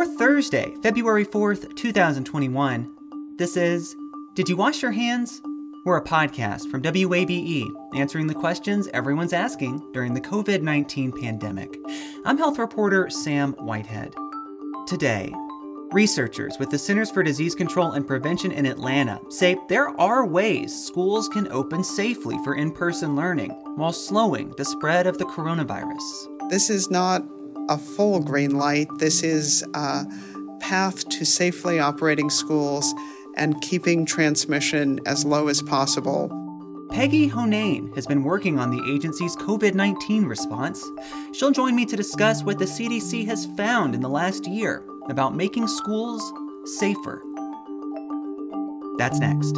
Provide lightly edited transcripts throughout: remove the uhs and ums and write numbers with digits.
For Thursday, February 4th, 2021, this is Did You Wash Your Hands? We're a podcast from WABE answering the questions everyone's asking during the COVID-19 pandemic. I'm health reporter Sam Whitehead. Today, researchers with the Centers for Disease Control and Prevention in Atlanta say there are ways schools can open safely for in-person learning while slowing the spread of the coronavirus. This is not a full green light. This is a path to safely operating schools and keeping transmission as low as possible. Peggy Honane has been working on the agency's COVID-19 response. She'll join me to discuss what the CDC has found in the last year about making schools safer. That's next.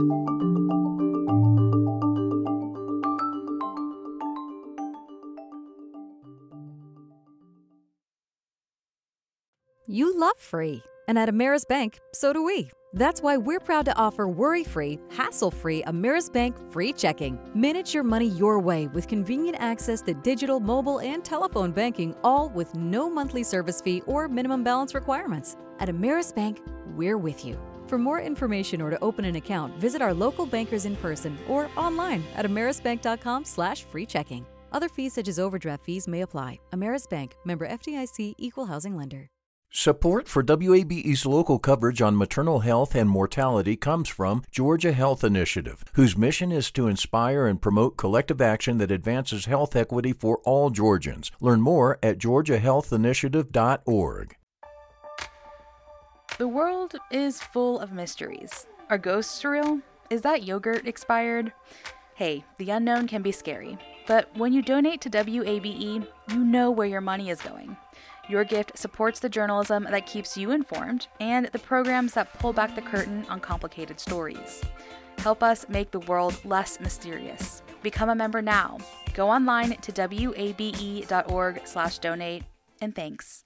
You love free. And at Ameris Bank, so do we. That's why we're proud to offer worry-free, hassle-free Ameris Bank free checking. Manage your money your way with convenient access to digital, mobile, and telephone banking, all with no monthly service fee or minimum balance requirements. At Ameris Bank, we're with you. For more information or to open an account, visit our local bankers in person or online at amerisbank.com/free checking. Other fees such as overdraft fees may apply. Ameris Bank, member FDIC, equal housing lender. Support for WABE's local coverage on maternal health and mortality comes from Georgia Health Initiative, whose mission is to inspire and promote collective action that advances health equity for all Georgians. Learn more at georgiahealthinitiative.org. The world is full of mysteries. Are ghosts real? Is that yogurt expired? Hey, the unknown can be scary, but when you donate to WABE, you know where your money is going. Your gift supports the journalism that keeps you informed and the programs that pull back the curtain on complicated stories. Help us make the world less mysterious. Become a member now. Go online to wabe.org/donate, and thanks.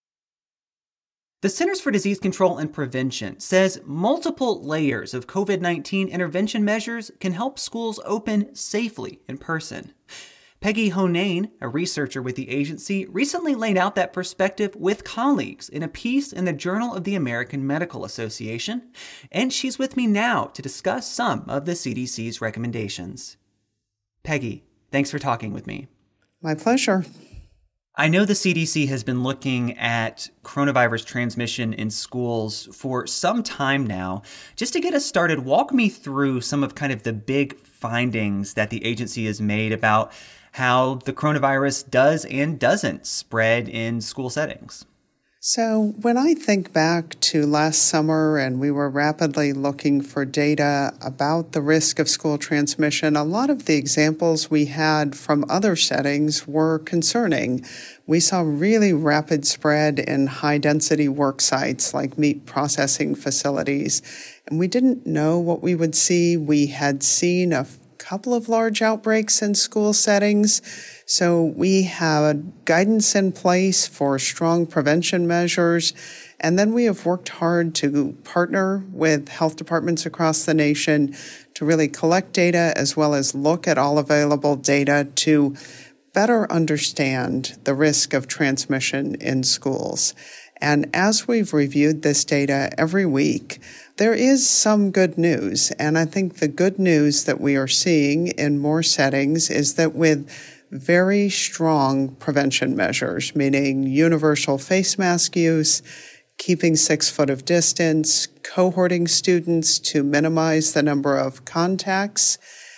The Centers for Disease Control and Prevention says multiple layers of COVID-19 intervention measures can help schools open safely in person. Peggy Honane, a researcher with the agency, recently laid out that perspective with colleagues in a piece in the Journal of the American Medical Association, and she's with me now to discuss some of the CDC's recommendations. Peggy, thanks for talking with me. My pleasure. I know the CDC has been looking at coronavirus transmission in schools for some time now. Just to get us started, walk me through some of kind of the big findings that the agency has made about how the coronavirus does and doesn't spread in school settings. So when I think back to last summer and we were rapidly looking for data about the risk of school transmission, a lot of the examples we had from other settings were concerning. We saw really rapid spread in high-density work sites like meat processing facilities, and we didn't know what we would see. We had seen a couple of large outbreaks in school settings. So we had guidance in place for strong prevention measures. And then we have worked hard to partner with health departments across the nation to really collect data as well as look at all available data to better understand the risk of transmission in schools. And as we've reviewed this data every week, there is some good news. And I think the good news that we are seeing in more settings is that with very strong prevention measures, meaning universal face mask use, keeping 6 foot of distance, cohorting students to minimize the number of contacts,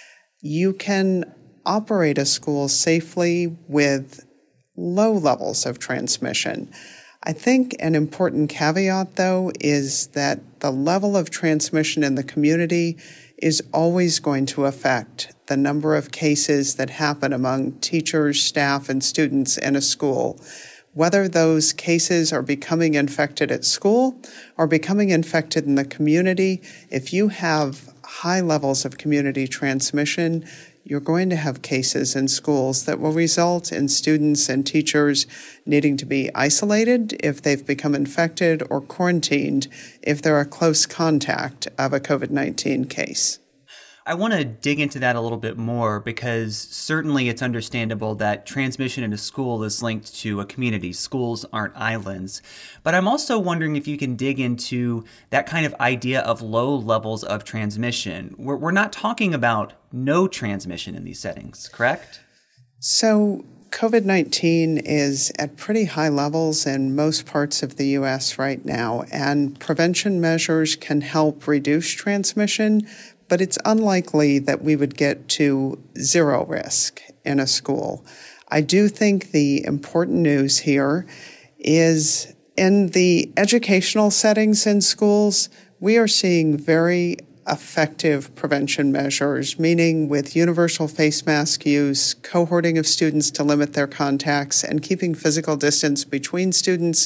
you can operate a school safely with low levels of transmission. I think an important caveat, though, is that the level of transmission in the community is always going to affect the number of cases that happen among teachers, staff, and students in a school. Whether those cases are becoming infected at school or becoming infected in the community, if you have high levels of community transmission, you're going to have cases in schools that will result in students and teachers needing to be isolated if they've become infected or quarantined if they're a close contact of a COVID-19 case. I want to dig into that a little bit more because certainly it's understandable that transmission in a school is linked to a community. Schools aren't islands. But I'm also wondering if you can dig into that kind of idea of low levels of transmission. We're not talking about no transmission in these settings, correct? So COVID-19 is at pretty high levels in most parts of the U.S. right now, and prevention measures can help reduce transmission, but it's unlikely that we would get to zero risk in a school. I do think the important news here is in the educational settings in schools, we are seeing very effective prevention measures, meaning with universal face mask use, cohorting of students to limit their contacts, and keeping physical distance between students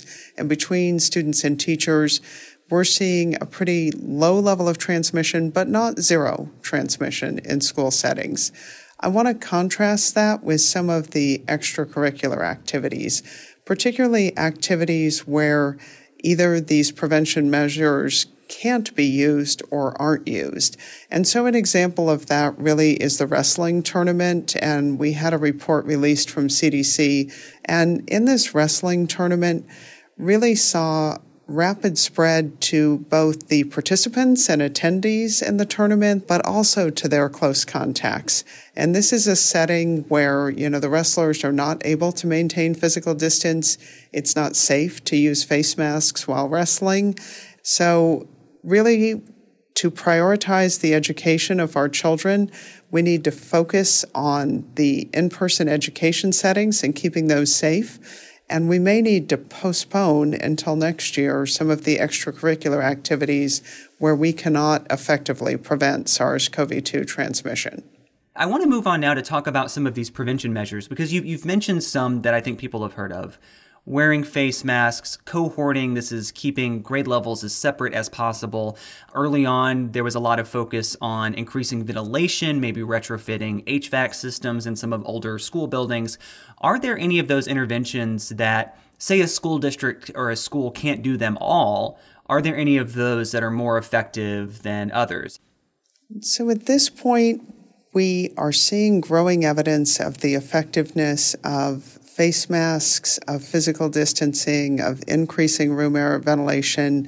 and teachers. We're seeing a pretty low level of transmission, but not zero transmission in school settings. I want to contrast that with some of the extracurricular activities, particularly activities where either these prevention measures can't be used or aren't used. And so an example of that really is the wrestling tournament, and we had a report released from CDC, and in this wrestling tournament really saw rapid spread to both the participants and attendees in the tournament, but also to their close contacts. And this is a setting where, the wrestlers are not able to maintain physical distance. It's not safe to use face masks while wrestling. So really, to prioritize the education of our children, we need to focus on the in-person education settings and keeping those safe. And we may need to postpone until next year some of the extracurricular activities where we cannot effectively prevent SARS-CoV-2 transmission. I want to move on now to talk about some of these prevention measures because you've mentioned some that I think people have heard of. Wearing face masks, cohorting, this is keeping grade levels as separate as possible. Early on, there was a lot of focus on increasing ventilation, maybe retrofitting HVAC systems in some of older school buildings. Are there any of those interventions that, say a school district or a school can't do them all, are there any of those that are more effective than others? So at this point, we are seeing growing evidence of the effectiveness of face masks, of physical distancing, of increasing room air ventilation.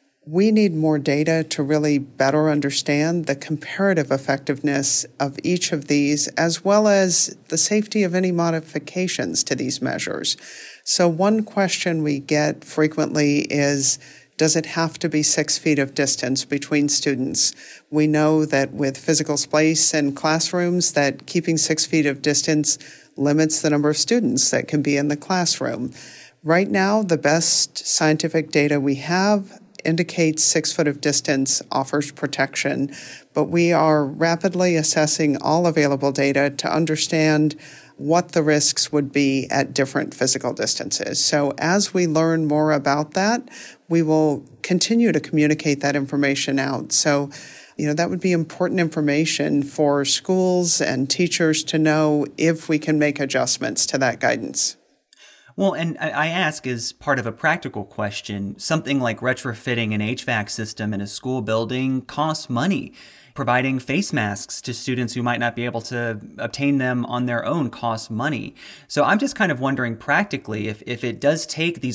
We need more data to really better understand the comparative effectiveness of each of these, as well as the safety of any modifications to these measures. So one question we get frequently is, does it have to be 6 feet of distance between students? We know that with physical space in classrooms that keeping 6 feet of distance limits the number of students that can be in the classroom. Right now, the best scientific data we have indicates 6 foot of distance offers protection, but we are rapidly assessing all available data to understand what the risks would be at different physical distances. So as we learn more about that, we will continue to communicate that information out. So that would be important information for schools and teachers to know if we can make adjustments to that guidance. Well, and I ask as part of a practical question, something like retrofitting an HVAC system in a school building costs money. Providing face masks to students who might not be able to obtain them on their own costs money. So I'm just kind of wondering practically if it does take these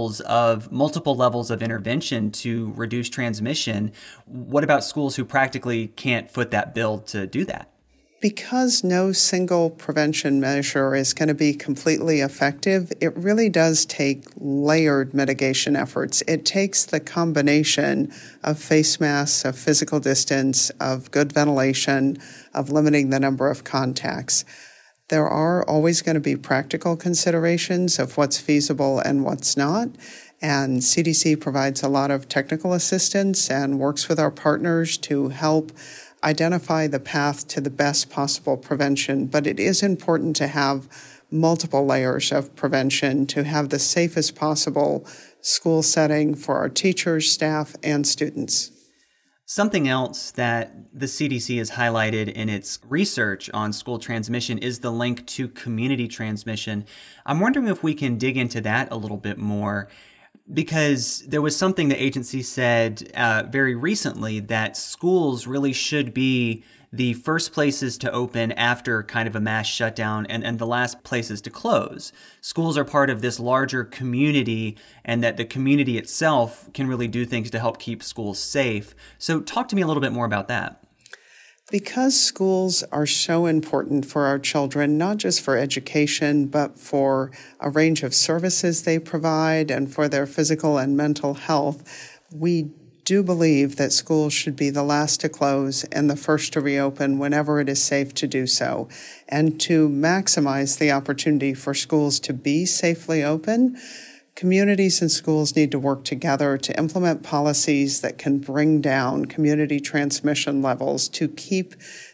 multiple levels of intervention to reduce transmission, what about schools who practically can't foot that bill to do that? Because no single prevention measure is going to be completely effective, it really does take layered mitigation efforts. It takes the combination of face masks, of physical distance, of good ventilation, of limiting the number of contacts. There are always going to be practical considerations of what's feasible and what's not. And CDC provides a lot of technical assistance and works with our partners to help identify the path to the best possible prevention, but it is important to have multiple layers of prevention to have the safest possible school setting for our teachers, staff, and students. Something else that the CDC has highlighted in its research on school transmission is the link to community transmission. I'm wondering if we can dig into that a little bit more. because there was something the agency said very recently that schools really should be the first places to open after kind of a mass shutdown and the last places to close. Schools are part of this larger community, and that the community itself can really do things to help keep schools safe. So talk to me a little bit more about that. Because schools are so important for our children, not just for education, but for a range of services they provide and for their physical and mental health, we do believe that schools should be the last to close and the first to reopen whenever it is safe to do so. And to maximize the opportunity for schools to be safely open, communities and schools need to work together to implement policies that can bring down community transmission levels to keep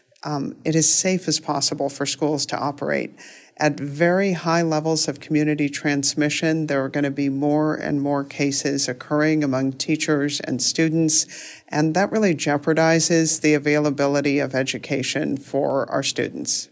it as safe as possible for schools to operate. At very high levels of community transmission, there are going to be more and more cases occurring among teachers and students, and that really jeopardizes the availability of education for our students.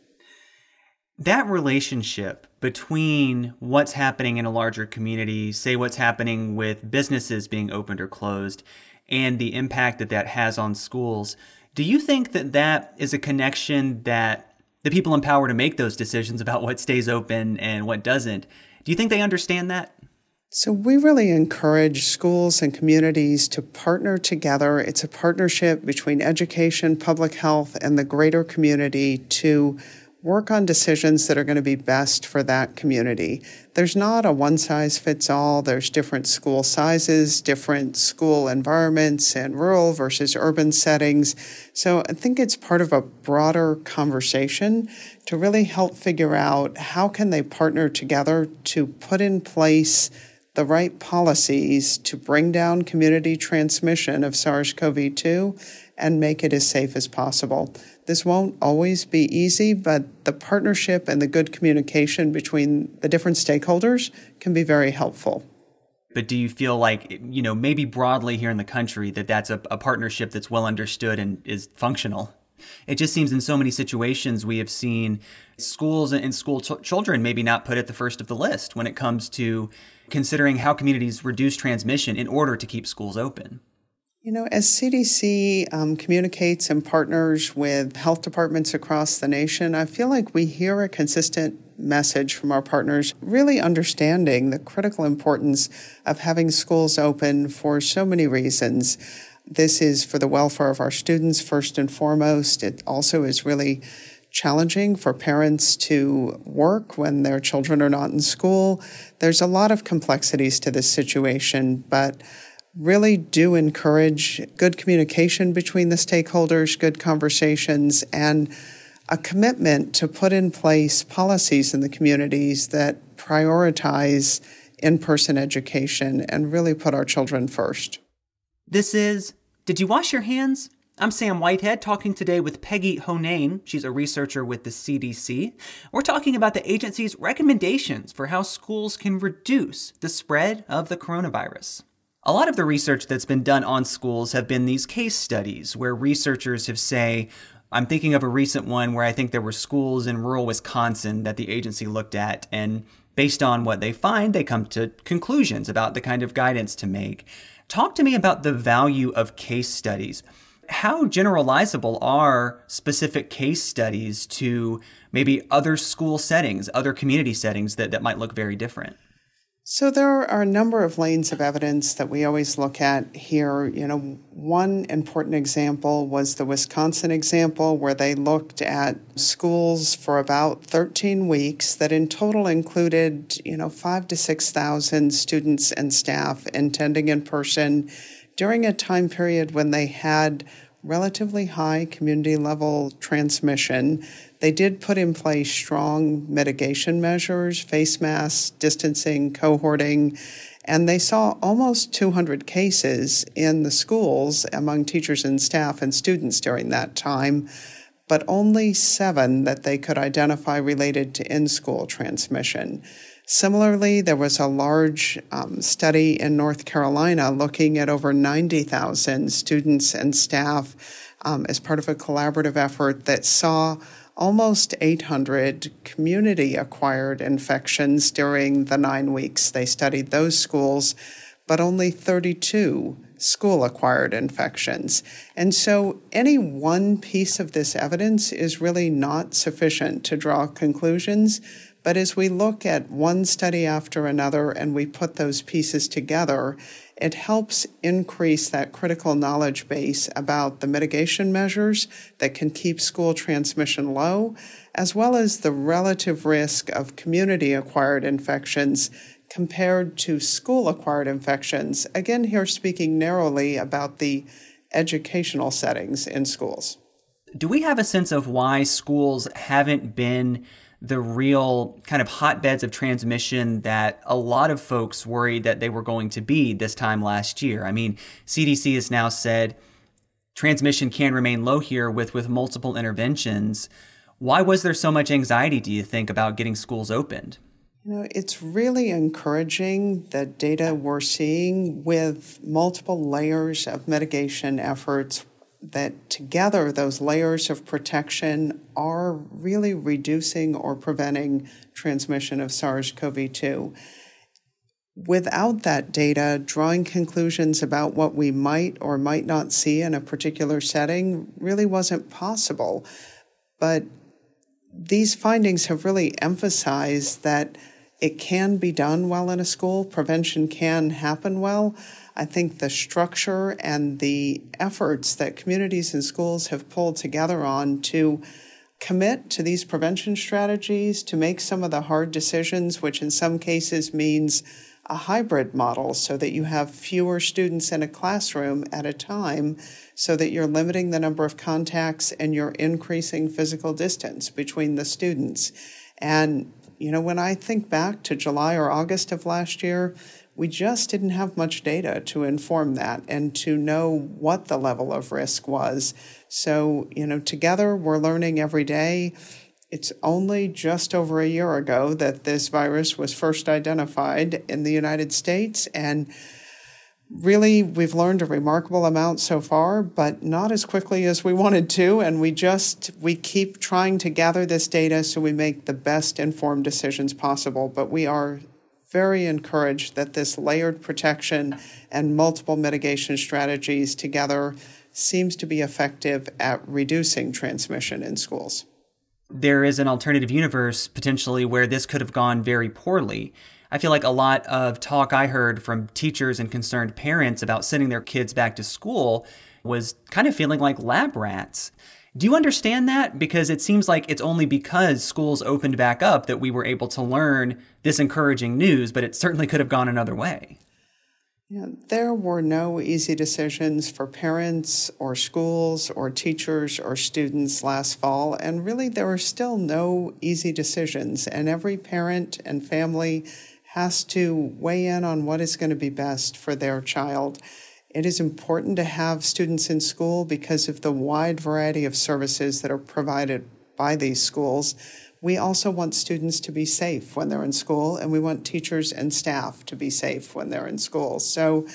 That relationship between what's happening in a larger community, say what's happening with businesses being opened or closed, and the impact that that has on schools, do you think that that is a connection that the people in power to make those decisions about what stays open and what doesn't, do you think they understand that? So we really encourage schools and communities to partner together. It's a partnership between education, public health, and the greater community to work on decisions that are going to be best for that community. There's not a one-size-fits-all. There's different school sizes, different school environments, and rural versus urban settings. So I think it's part of a broader conversation to really help figure out how can they partner together to put in place the right policies to bring down community transmission of SARS-CoV-2 and make it as safe as possible. This won't always be easy, but the partnership and the good communication between the different stakeholders can be very helpful. But do you feel like, maybe broadly here in the country, that that's a partnership that's well understood and is functional? It just seems in so many situations we have seen schools and school children maybe not put at the first of the list when it comes to considering how communities reduce transmission in order to keep schools open. As CDC communicates and partners with health departments across the nation, I feel like we hear a consistent message from our partners, really understanding the critical importance of having schools open for so many reasons. This is for the welfare of our students, first and foremost. It also is really challenging for parents to work when their children are not in school. There's a lot of complexities to this situation, but really do encourage good communication between the stakeholders, good conversations, and a commitment to put in place policies in the communities that prioritize in-person education and really put our children first. This is Did You Wash Your Hands? I'm Sam Whitehead, talking today with Peggy Honane. She's a researcher with the CDC. We're talking about the agency's recommendations for how schools can reduce the spread of the coronavirus. A lot of the research that's been done on schools have been these case studies where researchers have I'm thinking of a recent one where I think there were schools in rural Wisconsin that the agency looked at, and based on what they find, they come to conclusions about the kind of guidance to make. Talk to me about the value of case studies. How generalizable are specific case studies to maybe other school settings, other community settings that might look very different? So there are a number of lanes of evidence that we always look at here. One important example was the Wisconsin example, where they looked at schools for about 13 weeks that in total included, 5,000 to 6,000 students and staff attending in person during a time period when they had relatively high community level transmission. They did put in place strong mitigation measures, face masks, distancing, cohorting, and they saw almost 200 cases in the schools among teachers and staff and students during that time, but only 7 that they could identify related to in-school transmission. Similarly, there was a large study in North Carolina looking at over 90,000 students and staff as part of a collaborative effort that saw almost 800 community-acquired infections during the 9 weeks they studied those schools. but only 32 school-acquired infections. And so any one piece of this evidence is really not sufficient to draw conclusions. But as we look at one study after another and we put those pieces together, it helps increase that critical knowledge base about the mitigation measures that can keep school transmission low, as well as the relative risk of community-acquired infections compared to school-acquired infections. Again, here speaking narrowly about the educational settings in schools. Do we have a sense of why schools haven't been the real kind of hotbeds of transmission that a lot of folks worried that they were going to be this time last year? I mean, CDC has now said transmission can remain low here with multiple interventions. Why was there so much anxiety, do you think, about getting schools opened? It's really encouraging the data we're seeing with multiple layers of mitigation efforts, that together those layers of protection are really reducing or preventing transmission of SARS-CoV-2. Without that data, drawing conclusions about what we might or might not see in a particular setting really wasn't possible. But these findings have really emphasized that it can be done well in a school. Prevention can happen well. I think the structure and the efforts that communities and schools have pulled together on to commit to these prevention strategies, to make some of the hard decisions, which in some cases means a hybrid model so that you have fewer students in a classroom at a time, so that you're limiting the number of contacts and you're increasing physical distance between the students. And when I think back to July or August of last year, we just didn't have much data to inform that and to know what the level of risk was. So, together we're learning every day. It's only just over a year ago that this virus was first identified in the United States. And really, we've learned a remarkable amount so far, but not as quickly as we wanted to. And we keep trying to gather this data so we make the best informed decisions possible. But we are very encouraged that this layered protection and multiple mitigation strategies together seems to be effective at reducing transmission in schools. There is an alternative universe potentially where this could have gone very poorly. I feel like a lot of talk I heard from teachers and concerned parents about sending their kids back to school was kind of feeling like lab rats. Do you understand that? Because it seems like it's only because schools opened back up that we were able to learn this encouraging news, but it certainly could have gone another way. There were no easy decisions for parents or schools or teachers or students last fall, and really there were still no easy decisions, and every parent and family has to weigh in on what is going to be best for their child. It is important to have students in school because of the wide variety of services that are provided by these schools. We also want students to be safe when they're in school, and we want teachers and staff to be safe when they're in school. So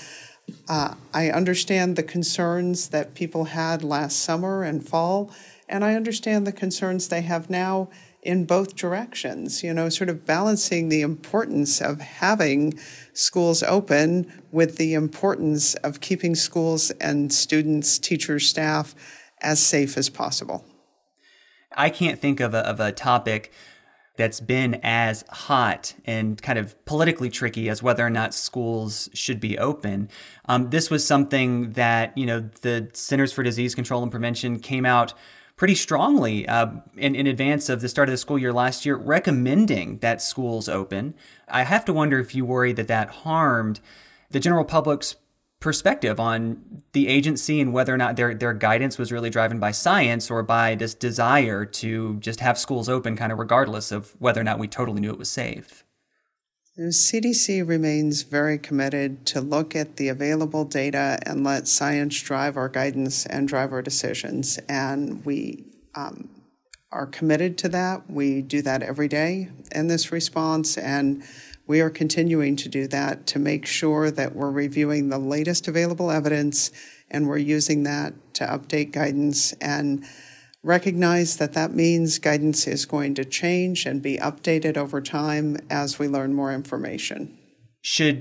I understand the concerns that people had last summer and fall, and I understand the concerns they have now in both directions, sort of balancing the importance of having schools open with the importance of keeping schools and students, teachers, staff as safe as possible. I can't think of a topic that's been as hot and kind of politically tricky as whether or not schools should be open. This was something that, the Centers for Disease Control and Prevention came out pretty strongly in advance of the start of the school year last year, recommending that schools open. I have to wonder if you worry that harmed the general public's perspective on the agency and whether or not their guidance was really driven by science or by this desire to just have schools open kind of regardless of whether or not we totally knew it was safe. The CDC remains very committed to look at the available data and let science drive our guidance and drive our decisions. And we are committed to that. We do that every day in this response, and we are continuing to do that to make sure that we're reviewing the latest available evidence and we're using that to update guidance and recognize that means guidance is going to change and be updated over time as we learn more information. Should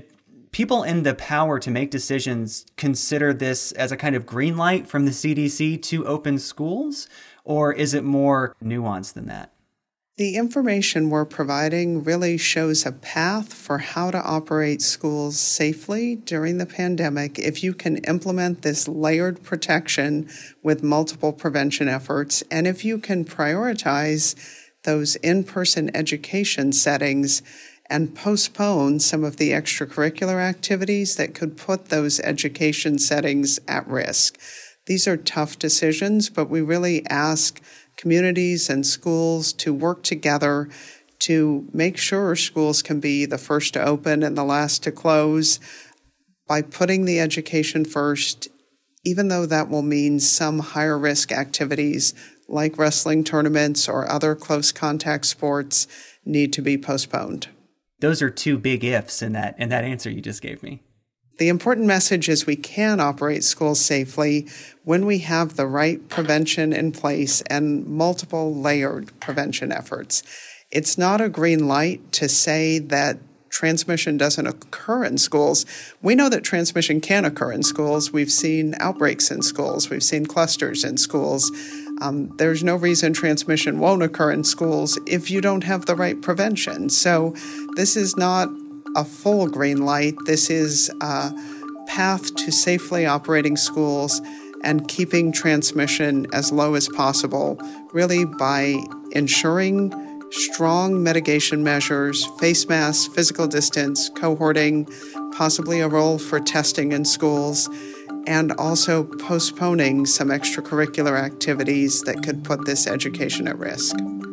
people in the power to make decisions consider this as a kind of green light from the CDC to open schools? Or is it more nuanced than that? The information we're providing really shows a path for how to operate schools safely during the pandemic if you can implement this layered protection with multiple prevention efforts, and if you can prioritize those in-person education settings and postpone some of the extracurricular activities that could put those education settings at risk. These are tough decisions, but we really ask communities and schools to work together to make sure schools can be the first to open and the last to close by putting the education first, even though that will mean some higher risk activities like wrestling tournaments or other close contact sports need to be postponed. Those are two big ifs in that answer you just gave me. The important message is we can operate schools safely when we have the right prevention in place and multiple layered prevention efforts. It's not a green light to say that transmission doesn't occur in schools. We know that transmission can occur in schools. We've seen outbreaks in schools. We've seen clusters in schools. There's no reason transmission won't occur in schools if you don't have the right prevention. So this is not a full green light. This is a path to safely operating schools and keeping transmission as low as possible, really by ensuring strong mitigation measures, face masks, physical distance, cohorting, possibly a role for testing in schools, and also postponing some extracurricular activities that could put this education at risk.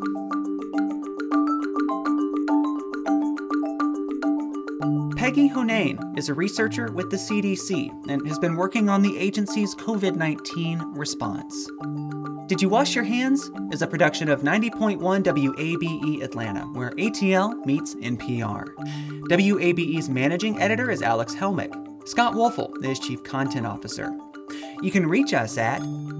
Peggy Honane is a researcher with the CDC and has been working on the agency's COVID-19 response. Did You Wash Your Hands is a production of 90.1 WABE Atlanta, where ATL meets NPR. WABE's managing editor is Alex Helmick. Scott Wolfel is chief content officer. You can reach us at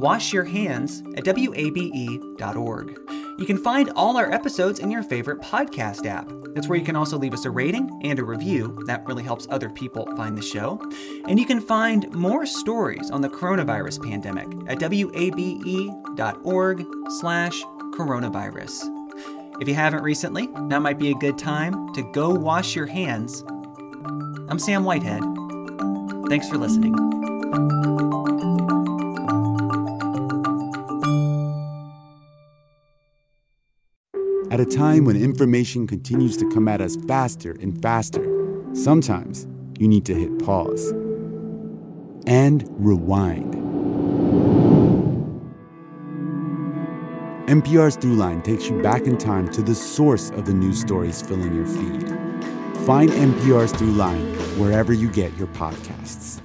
washyourhands@wabe.org. You can find all our episodes in your favorite podcast app. That's where you can also leave us a rating and a review. That really helps other people find the show. And you can find more stories on the coronavirus pandemic at wabe.org/coronavirus. If you haven't recently, now might be a good time to go wash your hands. I'm Sam Whitehead. Thanks for listening. At a time when information continues to come at us faster and faster, sometimes you need to hit pause and rewind. NPR's Throughline takes you back in time to the source of the news stories filling your feed. Find NPR's Throughline wherever you get your podcasts.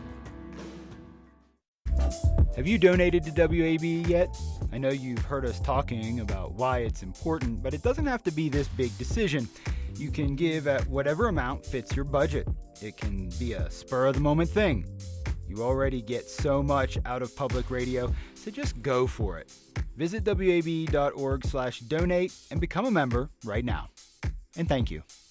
Have you donated to WABE yet? I know you've heard us talking about why it's important, but it doesn't have to be this big decision. You can give at whatever amount fits your budget. It can be a spur-of-the-moment thing. You already get so much out of public radio, so just go for it. Visit wabe.org/donate and become a member right now. And thank you.